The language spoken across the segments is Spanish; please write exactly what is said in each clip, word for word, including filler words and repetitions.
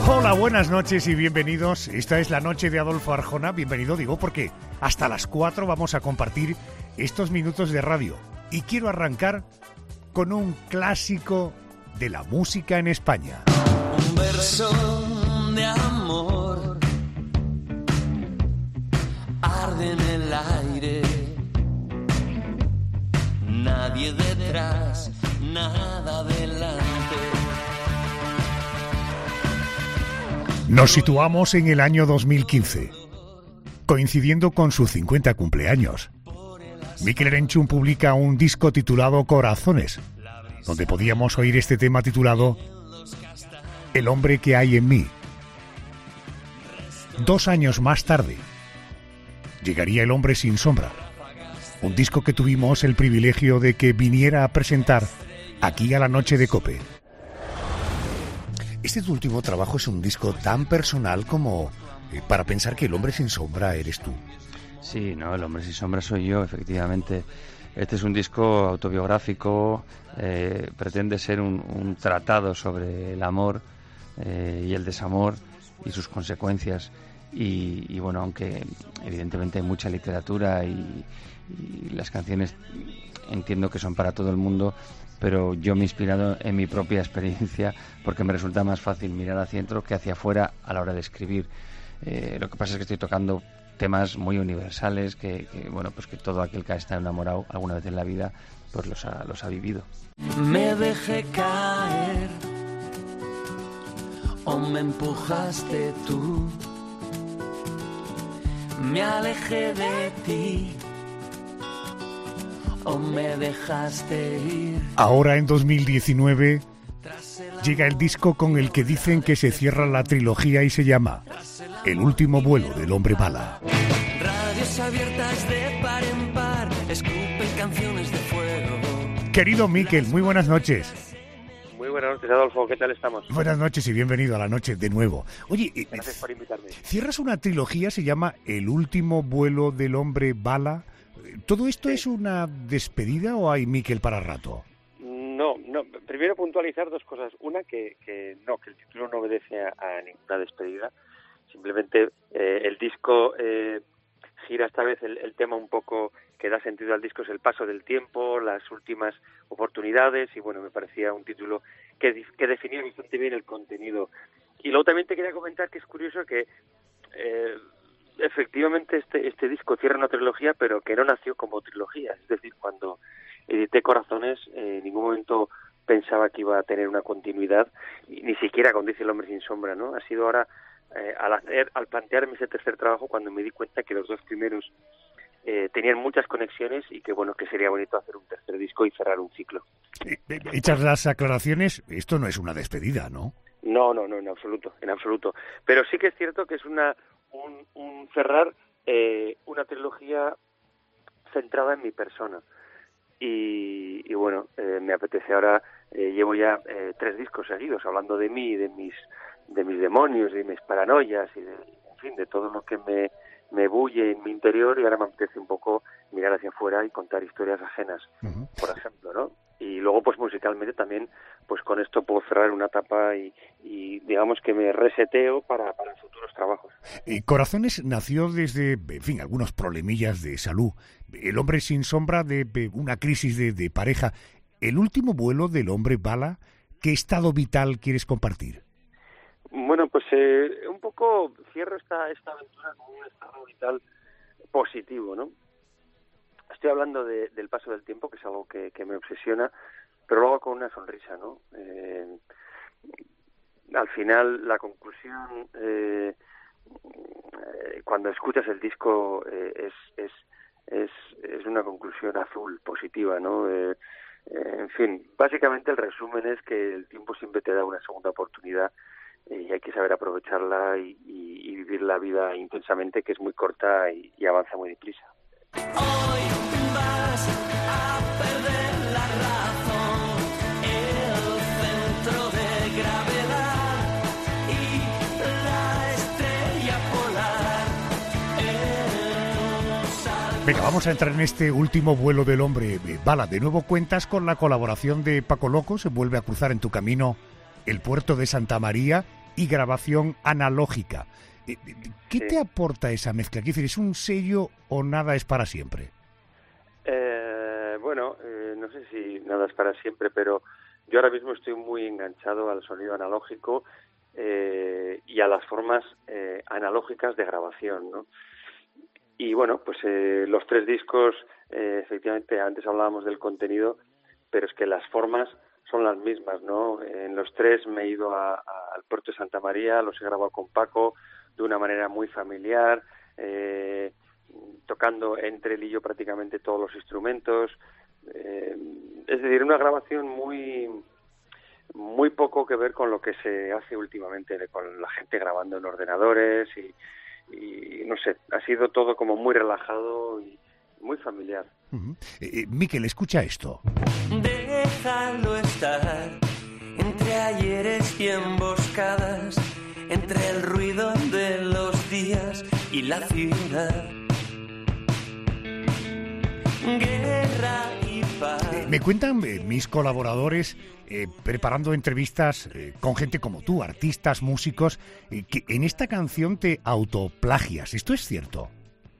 Hola, buenas noches y bienvenidos. Esta es la noche de Adolfo Arjona. Bienvenido, digo, porque hasta las cuatro vamos a compartir estos minutos de radio. Y quiero arrancar con un clásico de la música en España. Un verso de amor arde en el aire. Nadie detrás, nada delante. Nos situamos en el año dos mil quince, coincidiendo con su cincuenta cumpleaños. Mikel Erenchun publica un disco titulado Corazones, donde podíamos oír este tema titulado El hombre que hay en mí. Dos años más tarde, llegaría El hombre sin sombra, un disco que tuvimos el privilegio de que viniera a presentar aquí a la noche de COPE. Este tu último trabajo es un disco tan personal como eh, para pensar que El hombre sin sombra eres tú. Sí, no, El hombre sin sombra soy yo, efectivamente. Este es un disco autobiográfico, eh, pretende ser un, un tratado sobre el amor eh, y el desamor y sus consecuencias. Y, y bueno, aunque evidentemente hay mucha literatura y, y las canciones entiendo que son para todo el mundo, pero yo me he inspirado en mi propia experiencia porque me resulta más fácil mirar hacia adentro que hacia afuera a la hora de escribir. Eh, lo que pasa es que estoy tocando temas muy universales que, que bueno, pues que todo aquel que ha estado enamorado alguna vez en la vida pues los ha, los ha vivido. Me dejé caer o me empujaste tú. Me alejé de ti o me dejaste ir. Ahora en dos mil diecinueve llega el disco con el que dicen que se cierra la trilogía y se llama El último vuelo del hombre bala. Radios abiertas de par en par, escupen canciones de fuego. Querido Mikel, muy buenas noches. Muy buenas noches, Adolfo, ¿qué tal estamos? Buenas noches y bienvenido a la noche de nuevo. Oye, eh, gracias por invitarme. Cierras una trilogía, se llama El último vuelo del hombre bala. ¿Todo esto sí. es una despedida o hay Mikel para rato? No, no. Primero puntualizar dos cosas. Una, que, que no, que el título no obedece a, a ninguna despedida. Simplemente eh, el disco eh, gira esta vez el, el tema un poco que da sentido al disco, es el paso del tiempo, las últimas oportunidades, y bueno, me parecía un título que, que definía bastante bien el contenido. Y luego también te quería comentar que es curioso que eh, efectivamente este, este disco cierra una trilogía, pero que no nació como trilogía. Es decir, cuando edité Corazones, eh, en ningún momento pensaba que iba a tener una continuidad, ni siquiera con Dice el hombre sin sombra, ¿no? Ha sido ahora, eh, al hacer, al plantearme ese tercer trabajo, cuando me di cuenta que los dos primeros eh, tenían muchas conexiones y que, bueno, que sería bonito hacer un tercer disco y cerrar un ciclo. Hechas las aclaraciones, esto no es una despedida, ¿no? No, no, no, en absoluto, en absoluto. Pero sí que es cierto que es una un, un cerrar eh, una trilogía centrada en mi persona. Y, y bueno, eh, me apetece ahora, eh, llevo ya eh, tres discos seguidos hablando de mí, de mis de mis demonios, de mis paranoias y de, en fin, de todo lo que me, me bulle en mi interior, y ahora me apetece un poco mirar hacia afuera y contar historias ajenas, uh-huh. por ejemplo, ¿no? Y luego, pues musicalmente también, pues con esto puedo cerrar una etapa y, y digamos que me reseteo para, para futuros trabajos. Eh, Corazones nació desde, en fin, algunos problemillas de salud. El hombre sin sombra de, de una crisis de, de pareja. El último vuelo del hombre bala, ¿qué estado vital quieres compartir? Bueno, pues eh, un poco cierro esta, esta aventura con un estado vital positivo, ¿no? Estoy hablando de, del paso del tiempo, que es algo que, que me obsesiona, pero luego con una sonrisa, ¿no? Eh, al final, la conclusión, eh, eh, cuando escuchas el disco, eh, es, es, es, es una conclusión azul, positiva, ¿no? Eh, eh, en fin, básicamente el resumen es que el tiempo siempre te da una segunda oportunidad, eh, y hay que saber aprovecharla y, y, y vivir la vida intensamente, que es muy corta y, y avanza muy deprisa. Hoy vas a perder la razón, el centro de gravedad y la estrella polar. Venga, vamos a entrar en este último vuelo del hombre bala. De nuevo cuentas con la colaboración de Paco Loco. Se vuelve a cruzar en tu camino el puerto de Santa María. y grabación analógica. ¿Qué Sí. te aporta esa mezcla? Quiero decir, ¿es un sello o nada es para siempre? Eh, bueno, eh, no sé si nada es para siempre, pero yo ahora mismo estoy muy enganchado al sonido analógico eh, y a las formas eh, analógicas de grabación, ¿no? Y bueno, pues eh, los tres discos, eh, efectivamente, antes hablábamos del contenido, pero es que las formas son las mismas, ¿no? En los tres me he ido a, a, al puerto de Santa María, los he grabado con Paco de una manera muy familiar, eh, tocando entre él y yo prácticamente todos los instrumentos. Eh, es decir, una grabación muy muy poco que ver con lo que se hace últimamente, de, con la gente grabando en ordenadores y, y no sé, ha sido todo como muy relajado y muy familiar. Uh-huh. eh, Miquel, escucha esto. Déjalo estar entre ayeres y emboscadas, entre el ruido de los días y la ciudad. Guerra y paz. Eh, me cuentan eh, mis colaboradores, eh, preparando entrevistas eh, con gente como tú, artistas, músicos, eh, que en esta canción te autoplagias. ¿Esto es cierto?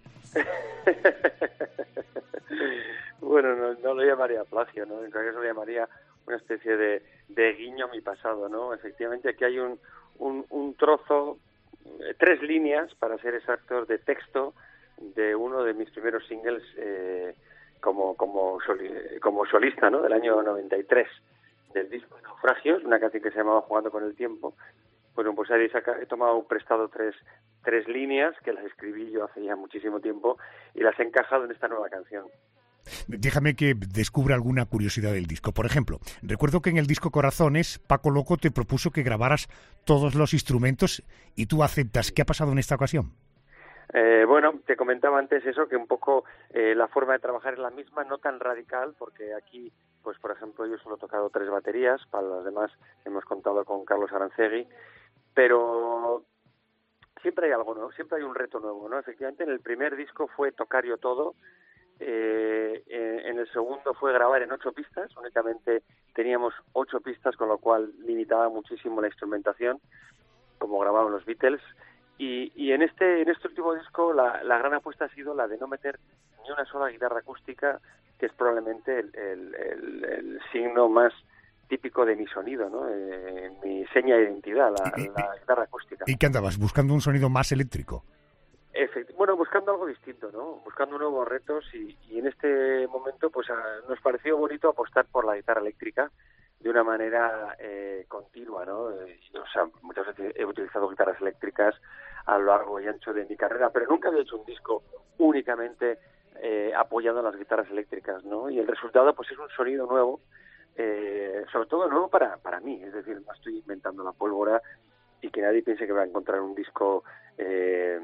Bueno, no, no lo llamaría plagio, ¿no? En realidad lo llamaría una especie de, de guiño a mi pasado, ¿no? Efectivamente, aquí hay un, un, un trozo, eh, tres líneas, para ser exactos, de texto de uno de mis primeros singles eh, como como, soli, como solista, ¿no? Del año noventa y tres, del disco Naufragios, una canción que se llamaba Jugando con el Tiempo. Bueno, pues ahí he tomado prestado tres, tres líneas que las escribí yo hace ya muchísimo tiempo y las he encajado en esta nueva canción. Déjame que descubra alguna curiosidad del disco. Por ejemplo, recuerdo que en el disco Corazones, Paco Loco te propuso que grabaras todos los instrumentos y tú aceptas. ¿Qué ha pasado en esta ocasión? Eh, bueno, te comentaba antes eso, que un poco eh, la forma de trabajar es la misma, no tan radical, porque aquí, pues por ejemplo, yo solo he tocado tres baterías, para las demás hemos contado con Carlos Arancegui, pero siempre hay algo nuevo, siempre hay un reto nuevo, ¿no? Efectivamente, en el primer disco fue tocar yo todo, eh, en el segundo fue grabar en ocho pistas, únicamente teníamos ocho pistas, con lo cual limitaba muchísimo la instrumentación, como grababan los Beatles. Y, y en este en este último disco la, la gran apuesta ha sido la de no meter ni una sola guitarra acústica, que es probablemente el, el, el, el signo más típico de mi sonido, ¿no? Eh, mi seña de identidad, la, ¿Y, la guitarra acústica. ¿Y qué andabas? ¿Buscando un sonido más eléctrico? Efect- bueno, buscando algo distinto, ¿no? Buscando nuevos retos y, y en este momento pues a, nos pareció bonito apostar por la guitarra eléctrica de una manera eh, continua, ¿no? Eh, o sea, muchas veces he utilizado guitarras eléctricas a lo largo y ancho de mi carrera, pero nunca había hecho un disco únicamente eh, apoyado en las guitarras eléctricas, ¿no? Y el resultado pues es un sonido nuevo, eh, sobre todo nuevo para, para mí, es decir, no estoy inventando la pólvora y que nadie piense que va a encontrar un disco eh,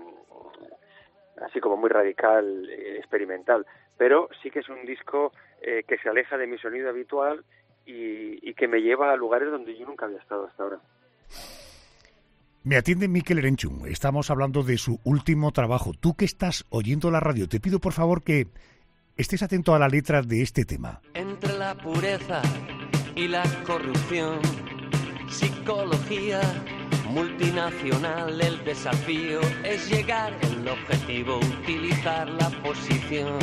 así como muy radical, eh, experimental, pero sí que es un disco eh, que se aleja de mi sonido habitual y, y que me lleva a lugares donde yo nunca había estado hasta ahora. Me atiende Miquel Erenchun. Estamos hablando de su último trabajo. Tú que estás oyendo la radio, te pido por favor que estés atento a la letra de este tema. Entre la pureza y la corrupción, psicología multinacional, el desafío es llegar al objetivo, utilizar la posición.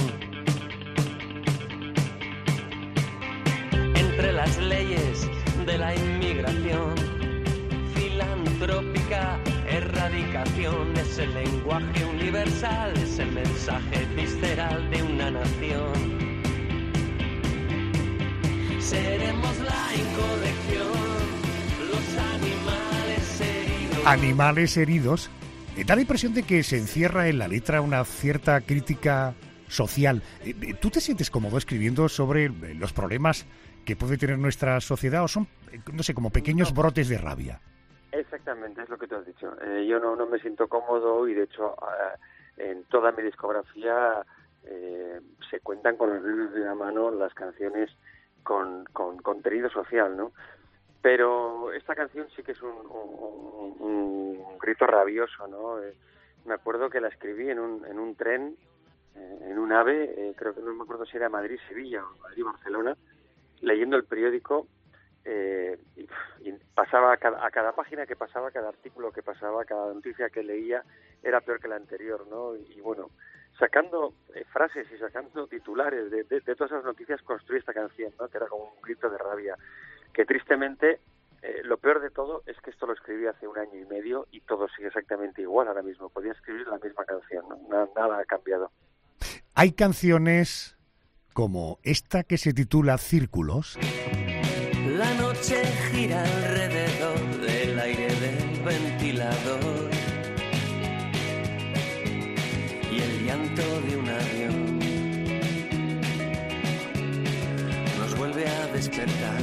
Entre las leyes de la inmigración, filantrópica erradicación, es el lenguaje universal, es el mensaje visceral de una nación. Seremos la incorrección, los animales heridos. Animales heridos. Eh, da la impresión de que se encierra en la letra una cierta crítica social. Eh, ¿Tú te sientes cómodo escribiendo sobre eh, los problemas que puede tener nuestra sociedad o son, eh, no sé, como pequeños No. brotes de rabia? Exactamente, es lo que tú has dicho. Eh, yo no, no me siento cómodo y de hecho eh, en toda mi discografía eh, se cuentan con los dedos de una mano las canciones con, con contenido social, ¿no? Pero esta canción sí que es un, un, un, un grito rabioso, ¿no? Eh, me acuerdo que la escribí en un, en un tren, eh, en un AVE, eh, creo que no me acuerdo si era Madrid-Sevilla o Madrid-Barcelona, leyendo el periódico eh, y, y pasaba a cada, a cada página que pasaba, cada artículo que pasaba, cada noticia que leía era peor que la anterior, ¿no? Y, y bueno, sacando eh, frases y sacando titulares de, de, de todas esas noticias construí esta canción, ¿no? Que era como un grito de rabia, que tristemente eh, lo peor de todo es que esto lo escribí hace un año y medio y todo sigue exactamente igual ahora mismo. Podía escribir la misma canción, ¿no? Nada, nada ha cambiado. Hay canciones como esta que se titula Círculos. La noche gira alrededor del aire del ventilador y el llanto de un avión nos vuelve a despertar.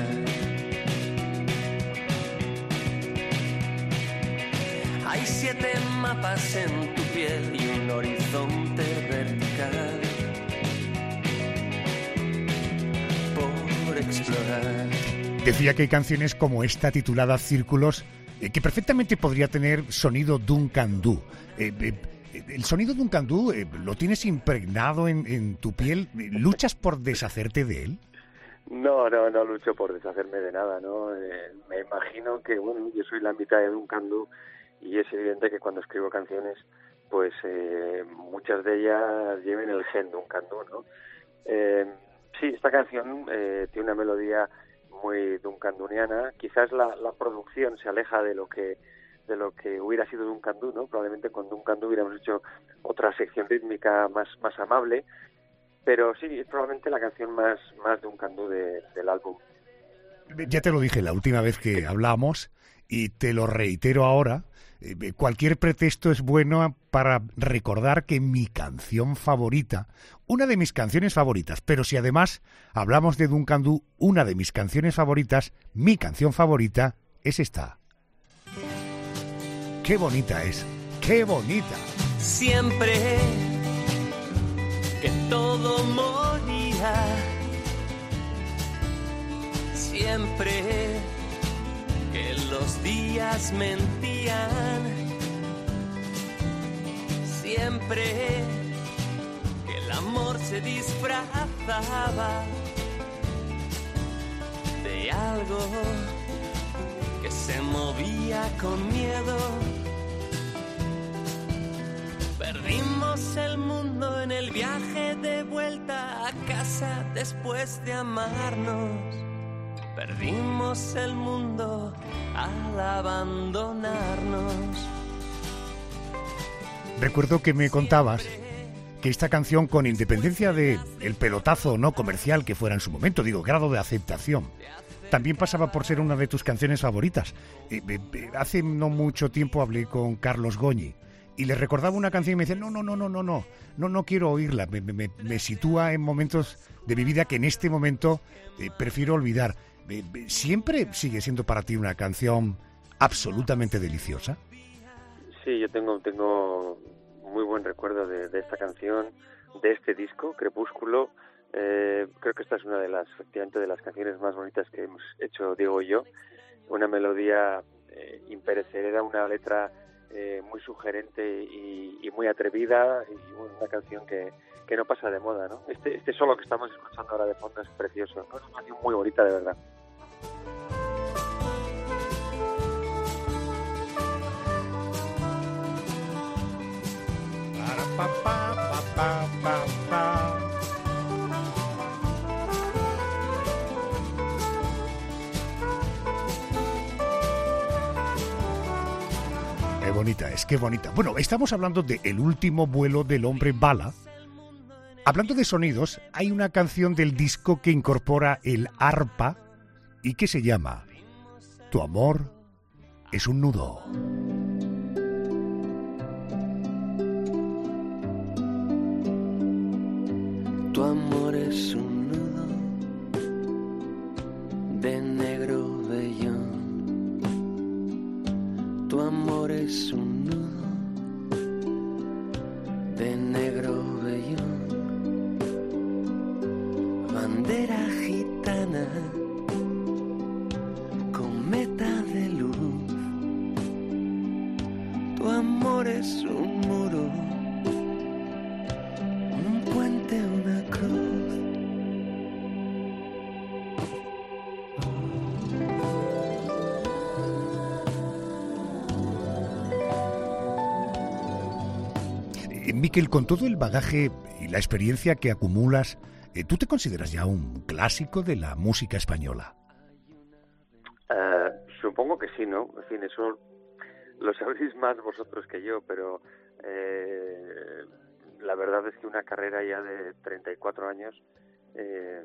Hay siete mapas en tu piel y un horizonte vertical por explorar. Decía que hay canciones como esta titulada Círculos eh, que perfectamente podría tener sonido Duncan Du. Eh, eh, el sonido Duncan Du eh, lo tienes impregnado en, en tu piel. ¿Luchas por deshacerte de él? No, no, no lucho por deshacerme de nada, ¿no? Eh, me imagino que, bueno, yo soy la mitad de Duncan Du y es evidente que cuando escribo canciones, pues eh, muchas de ellas lleven el gen Duncan Du, ¿no? Eh, sí, esta canción eh, tiene una melodía muy duncanduniana. Quizás la, la producción se aleja de lo que de lo que hubiera sido Duncan Du, ¿no? Probablemente con Duncan Du hubiéramos hecho otra sección rítmica más más amable, pero sí, es probablemente la canción más más Duncan Du de, del álbum. Ya te lo dije la última vez que hablamos y te lo reitero ahora. Eh, cualquier pretexto es bueno para recordar que mi canción favorita, una de mis canciones favoritas, pero si además hablamos de Duncan Du, una de mis canciones favoritas, mi canción favorita es esta. ¡Qué bonita es! ¡Qué bonita! Siempre que todo moría, siempre que los días mentían, siempre que el amor se disfrazaba de algo que se movía con miedo. Perdimos el mundo en el viaje de vuelta a casa después de amarnos. Perdimos el mundo al abandonarnos. Recuerdo que me contabas que esta canción, con independencia de el pelotazo no comercial que fuera en su momento, digo, grado de aceptación, también pasaba por ser una de tus canciones favoritas. Eh, eh, hace no mucho tiempo hablé con Carlos Goñi y le recordaba una canción y me decía, no, no, no, no, no, no, no, no quiero oírla, me, me, me sitúa en momentos de mi vida que en este momento eh, prefiero olvidar. ¿Siempre sigue siendo para ti una canción absolutamente deliciosa? Sí, yo tengo tengo muy buen recuerdo de, de esta canción, de este disco, Crepúsculo. Eh, creo que esta es una de las, efectivamente, de las canciones más bonitas que hemos hecho Diego y yo. Una melodía eh, imperecedera, una letra eh, muy sugerente y, y muy atrevida, y bueno, una canción que, que no pasa de moda, ¿no? Este, este solo que estamos escuchando ahora de fondo es precioso, ¿no? Es una canción muy bonita, de verdad. Pa, pa, pa, pa, pa, pa. Qué bonita es, qué bonita. Bueno, estamos hablando de El último vuelo del hombre bala. Hablando de sonidos, hay una canción del disco que incorpora el arpa y que se llama Tu amor es un nudo. Tu amor es un nudo de negro vellón. Tu amor es un nudo de negro vellón. Bandera gitana, cometa de luz. Tu amor es un muro, un puente, una cruz. Eh, Miquel, con todo el bagaje y la experiencia que acumulas, eh, ¿tú te consideras ya un clásico de la música española? Uh, supongo que sí, ¿no? En fin, eso lo sabréis más vosotros que yo, pero eh, la verdad es que una carrera ya de treinta y cuatro años eh,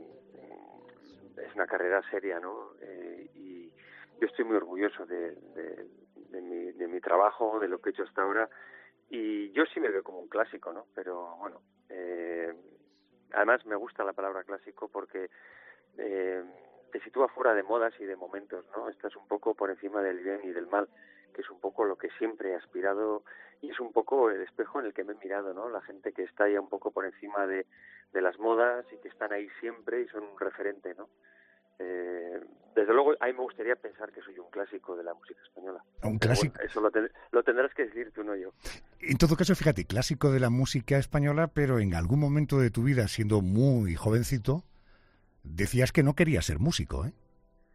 es una carrera seria, ¿no? Eh, y yo estoy muy orgulloso de, de, de, mi, de mi trabajo, de lo que he hecho hasta ahora, y yo sí me veo como un clásico, ¿no? Pero bueno, eh, además me gusta la palabra clásico porque eh, te sitúa fuera de modas y de momentos, ¿no? Estás un poco por encima del bien y del mal, que es un poco lo que siempre he aspirado y es un poco el espejo en el que me he mirado, ¿no? La gente que está ya un poco por encima de, de las modas y que están ahí siempre y son un referente, ¿no? Eh, desde luego, a mí me gustaría pensar que soy un clásico de la música española. Un clásico. Bueno, eso lo, ten, lo tendrás que decir tú, no yo. En todo caso, fíjate, clásico de la música española, pero en algún momento de tu vida, siendo muy jovencito, decías que no querías ser músico, ¿eh?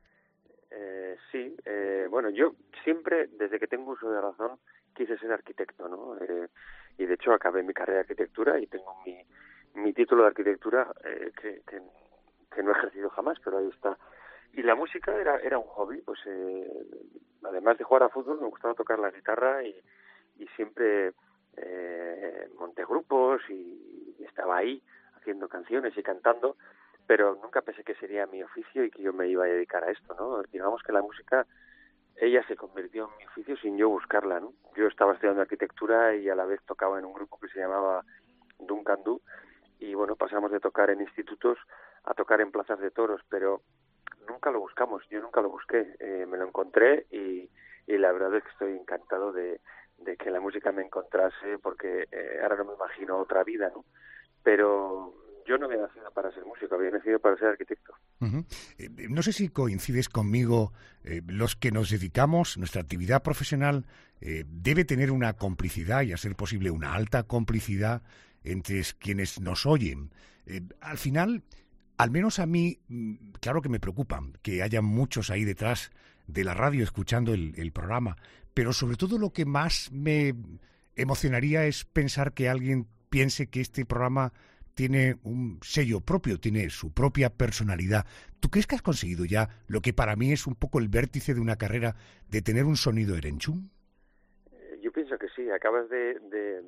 Eh, sí, eh, bueno, yo siempre, desde que tengo uso de razón, quise ser arquitecto, ¿no? Eh, y de hecho acabé mi carrera de arquitectura y tengo mi, mi título de arquitectura eh, que, que, que no he ejercido jamás, pero ahí está. Y la música era era un hobby, pues eh, además de jugar a fútbol me gustaba tocar la guitarra y, y siempre eh, monté grupos y, y estaba ahí haciendo canciones y cantando, pero nunca pensé que sería mi oficio y que yo me iba a dedicar a esto, ¿no? Digamos que la música, ella se convirtió en mi oficio sin yo buscarla, ¿no? Yo estaba estudiando arquitectura y a la vez tocaba en un grupo que se llamaba Duncan Du, y bueno, pasamos de tocar en institutos a tocar en plazas de toros, pero nunca lo buscamos, yo nunca lo busqué, eh, me lo encontré y, y la verdad es que estoy encantado de, de que la música me encontrase, porque eh, ahora no me imagino otra vida, ¿no? Pero yo no había nacido para ser músico, había nacido para ser arquitecto. Uh-huh. Eh, no sé si coincides conmigo, eh, los que nos dedicamos, nuestra actividad profesional eh, debe tener una complicidad y, a ser posible, una alta complicidad entre quienes nos oyen. Eh, al final, al menos a mí, claro que me preocupa que haya muchos ahí detrás de la radio escuchando el, el programa, pero sobre todo lo que más me emocionaría es pensar que alguien piense que este programa tiene un sello propio, tiene su propia personalidad. ¿Tú crees que has conseguido ya lo que para mí es un poco el vértice de una carrera, de tener un sonido Erenchun? Yo pienso que sí, acabas de, de,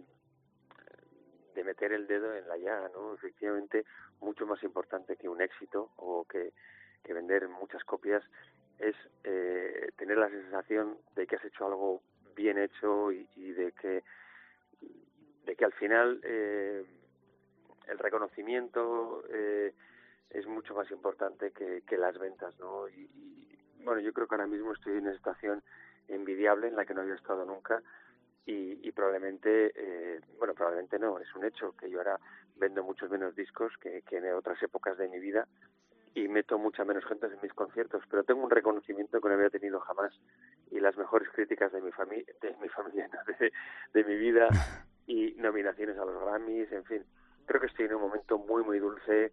de meter el dedo en la llaga, ¿no? Efectivamente, mucho más importante que un éxito o que, que vender muchas copias es eh, tener la sensación de que has hecho algo bien hecho y, y de que de que al final eh, el reconocimiento eh, es mucho más importante que, que las ventas, ¿no? Y, y bueno, yo creo que ahora mismo estoy en una situación envidiable en la que no había estado nunca y, y probablemente, eh, bueno, probablemente no, es un hecho que yo ahora vendo muchos menos discos que, que en otras épocas de mi vida y meto mucha menos gente en mis conciertos, pero tengo un reconocimiento que no había tenido jamás y las mejores críticas de mi familia, de mi familia, no, de, de mi vida y nominaciones a los Grammys, en fin. Creo que estoy en un momento muy, muy dulce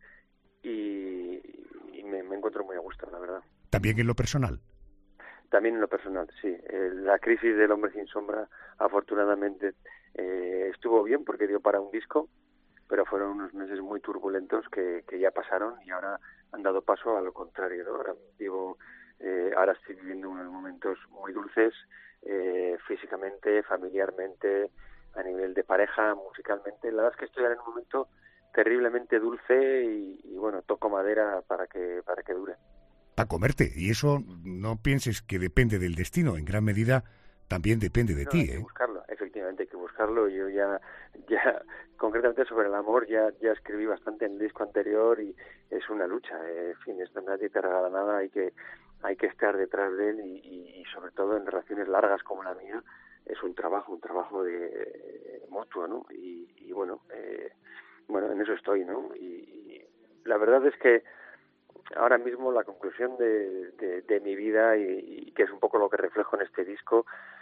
y, y me, me encuentro muy a gusto, la verdad. ¿También en lo personal? También en lo personal, sí. Eh, la crisis del Hombre Sin Sombra, afortunadamente, eh, estuvo bien porque dio para un disco, pero fueron unos meses muy turbulentos que, que ya pasaron y ahora han dado paso a lo contrario, ¿no? Ahora vivo, eh, ahora estoy viviendo unos momentos muy dulces, eh, físicamente, familiarmente, a nivel de pareja, musicalmente. La verdad es que estoy en un momento terriblemente dulce y, y bueno, toco madera para que para que dure. Para comerte, y eso no pienses que depende del destino, en gran medida también depende de no, ti, hay que ¿eh? buscarlo, efectivamente hay que buscarlo. Yo ya, ya concretamente sobre el amor, ya ya escribí bastante en el disco anterior y es una lucha, eh. En fin, esto nadie te regala nada, hay que hay que estar detrás de él y, y, y sobre todo en relaciones largas como la mía, es un trabajo, un trabajo de, de mutuo, ¿no? Y, y bueno, eh, bueno, en eso estoy, ¿no? Y, y la verdad es que ahora mismo la conclusión de, de, de mi vida y, y que es un poco lo que reflejo en este disco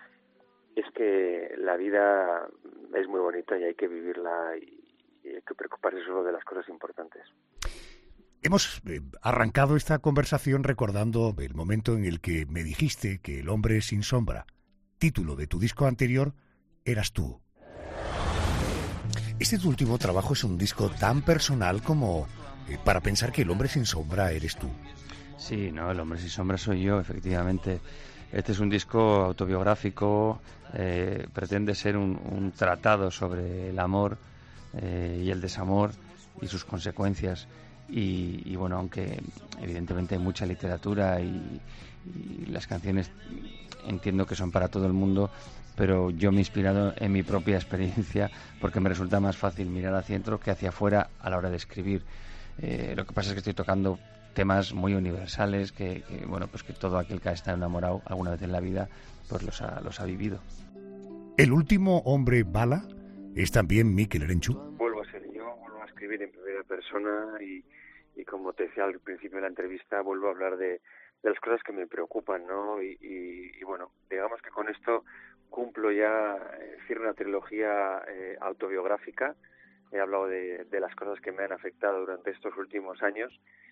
es que la vida es muy bonita y hay que vivirla y, y hay que preocuparse solo de las cosas importantes. Hemos eh, arrancado esta conversación recordando el momento en el que me dijiste que El Hombre Sin Sombra, título de tu disco anterior, eras tú. Este tu último trabajo es un disco tan personal como eh, para pensar que el hombre sin sombra eres tú. Sí, no, el hombre sin sombra soy yo, efectivamente. Este es un disco autobiográfico, eh, pretende ser un, un tratado sobre el amor eh, y el desamor y sus consecuencias. Y, y bueno, aunque evidentemente hay mucha literatura y, y las canciones entiendo que son para todo el mundo, pero yo me he inspirado en mi propia experiencia porque me resulta más fácil mirar hacia adentro que hacia afuera a la hora de escribir. Eh, lo que pasa es que estoy tocando temas muy universales que, que bueno, pues que todo aquel que ha estado enamorado alguna vez en la vida pues los ha, los ha vivido. ¿El último hombre bala es también Mikel Erenchun? Vuelvo a ser yo, vuelvo a escribir en primera persona y, y como te decía al principio de la entrevista, vuelvo a hablar de, de las cosas que me preocupan, ¿no? Y, y, y bueno, digamos que con esto cumplo ya, es decir, una trilogía eh, autobiográfica. He hablado de, de las cosas que me han afectado durante estos últimos años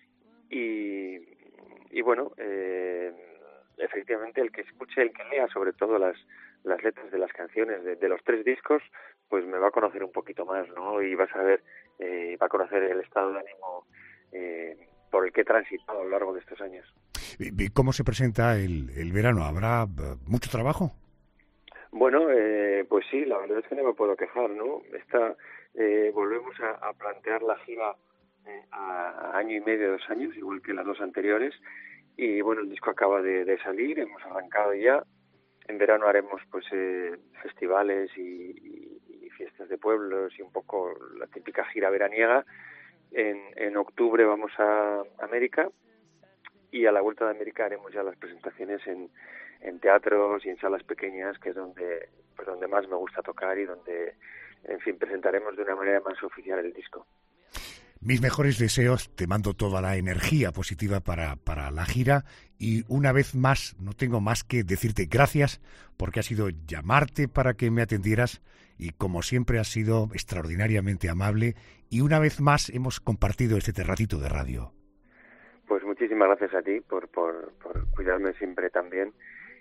y, y bueno, eh, efectivamente el que escuche, el que lea sobre todo las, las letras de las canciones de, de los tres discos, pues me va a conocer un poquito más, ¿no? Y va a saber, eh, va a conocer el estado de ánimo eh, por el que he transitado a lo largo de estos años. ¿Cómo se presenta el, el verano? ¿Habrá mucho trabajo? Bueno, eh, pues sí, la verdad es que no me puedo quejar, ¿no? Esta, eh, volvemos a, a plantear la gira eh, a año y medio, dos años, igual que las dos anteriores. Y bueno, el disco acaba de, de salir, hemos arrancado ya. En verano haremos pues eh, festivales y, y, y fiestas de pueblos y un poco la típica gira veraniega. En, en octubre vamos a América y a la vuelta de América haremos ya las presentaciones en en teatros y en salas pequeñas, que es donde pues donde más me gusta tocar y donde, en fin, presentaremos de una manera más oficial el disco. Mis mejores deseos, te mando toda la energía positiva para, para la gira y una vez más no tengo más que decirte gracias porque ha sido llamarte para que me atendieras y como siempre has sido extraordinariamente amable y una vez más hemos compartido este ratito de radio. Pues muchísimas gracias a ti por, por, por cuidarme siempre tan bien.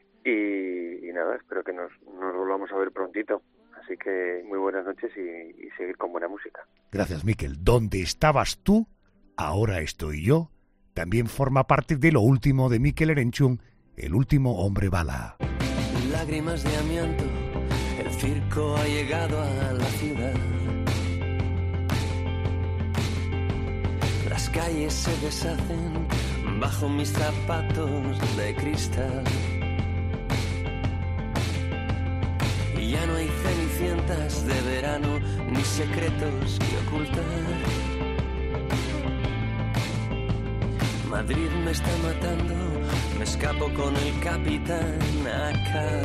Y, y nada, espero que nos, nos volvamos a ver prontito. Así que muy buenas noches y, y seguir con buena música. Gracias, Mikel. Donde estabas tú, ahora estoy yo, también forma parte de lo último de Mikel Erenchun, el último hombre bala. Lágrimas de amianto, el circo ha llegado a la ciudad. Las calles se deshacen bajo mis zapatos de cristal. Ya no hay cenicientas de verano ni secretos que ocultar. Madrid me está matando, me escapo con el capitán acá.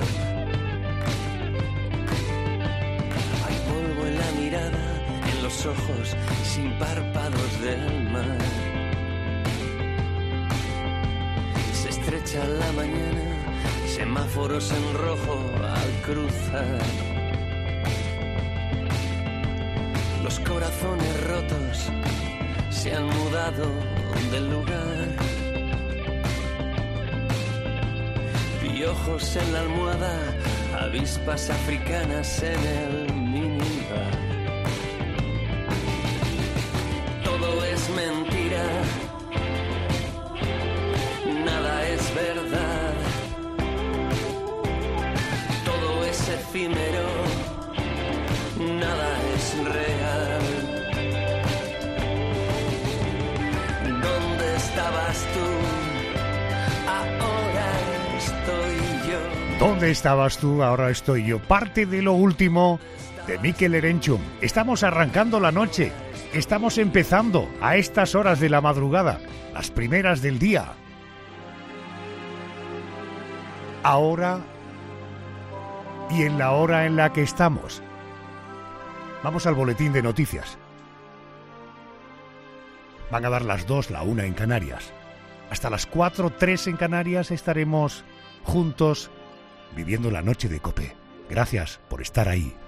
Hay polvo en la mirada, en los ojos sin párpados del mar. Se estrecha la mañana, semáforos en rojo al cruzar. Los corazones rotos se han mudado del lugar. Piojos en la almohada, avispas africanas en el minibar. Todo es mentira, nada es verdad. Efímero, nada es real. ¿Dónde estabas tú? Ahora estoy yo. ¿Dónde estabas tú? Ahora estoy yo. Parte de lo último de Mikel Erenchun. Estamos arrancando la noche. Estamos empezando a estas horas de la madrugada, las primeras del día. Ahora y en la hora en la que estamos. Vamos al boletín de noticias. Van a dar las dos, la una en Canarias. Hasta las cuatro, tres en Canarias estaremos juntos viviendo la noche de COPE. Gracias por estar ahí.